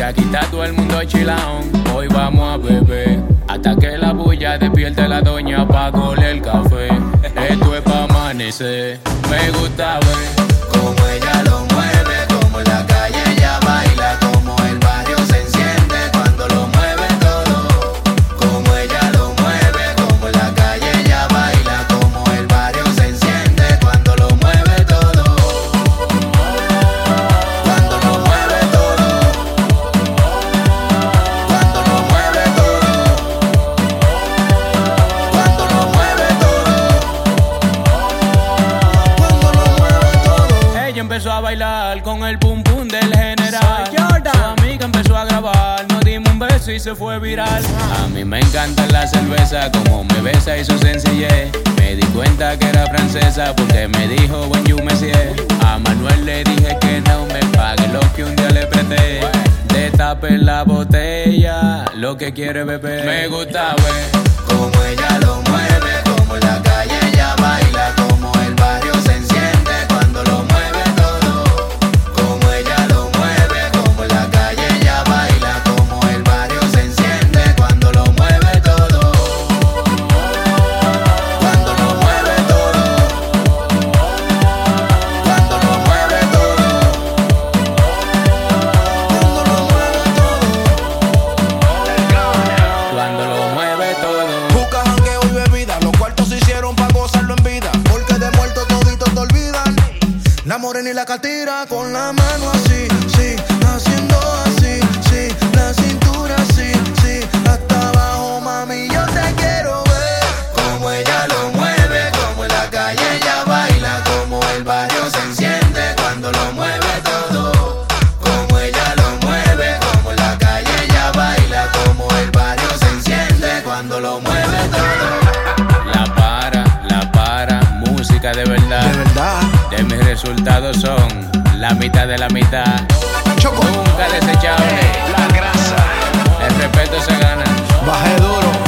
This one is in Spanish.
aquí está todo el mundo chilaón. Hoy vamos a beber hasta que la bulla despierte la doña pa' coler el café. Esto es pa' amanecer. Me gusta ver cómo ella lo mueve, como en la calle ella baila, como el barrio se enciende cuando lo mueve todo. Como ella lo mueve, como en la calle ella baila, como el barrio se enciende cuando lo mueve todo. Cuando lo mueve todo. Cuando lo mueve todo. Cuando lo mueve todo. Ella empezó a bailar con el pum pum del general. Su amiga empezó a grabar, nos dimos un beso y se fue viral. A mí me encanta la cerveza, como me besa y su sencillez. Me di cuenta que era francesa porque me dijo bonjour monsieur. A Manuel le dije que no me pague lo que un día le presté. Destape la botella, lo que quiere beber. Me gusta ver cómo ella lo mueve, como en la calle ella baila, como el barrio se enciende cuando lo mueve todo. Como ella lo mueve, como en la calle ella baila, como el barrio se enciende cuando lo mueve todo. Cuando lo mueve todo. Cuando lo mueve todo. Cuando lo mueve todo. Busca jangueo y bebida, los cuartos se hicieron pa' gozarlo en vida. Porque de muerto toditos te olvidan. La morena y la catira con la mano así, sí, haciendo así, sí, la cintura así, sí, hasta abajo, mami, yo te quiero ver. Como ella lo mueve, como en la calle ella baila, como el barrio se enciende cuando lo mueve todo. Como ella lo mueve, como en la calle ella baila, como el barrio se enciende cuando lo mueve todo. La para, música de verdad. De verdad. De mis resultados son la mitad de la mitad. Choco. Nunca desechable. La grasa. El respeto se gana. Bajé duro.